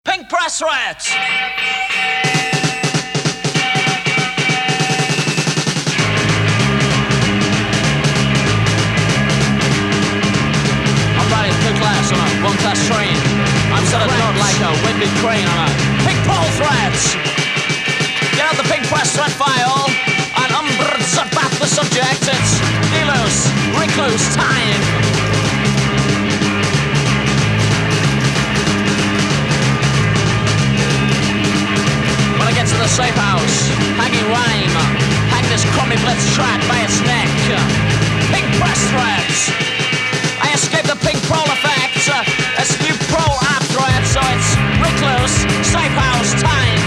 Pink press rats! I'm riding third class on a one-class train. I'm set adrift like a winded crane on a pink pole threads. Get out the pink press thread file and about the subject. It's Delos, recluse time. When I get to the safe house, hanging rhyme, hang this crummy blitz track by its neck. Pink press threads. I escape the pink prole effect. It's new prole app thread, so it's recluse, safe house time.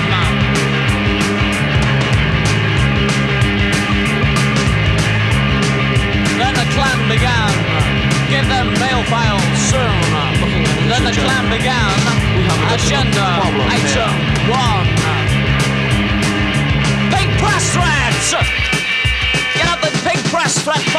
Then the clan began. Give them mail files soon. Then the clan began. Agenda item 1. Pink press threads! Get out the pink press thread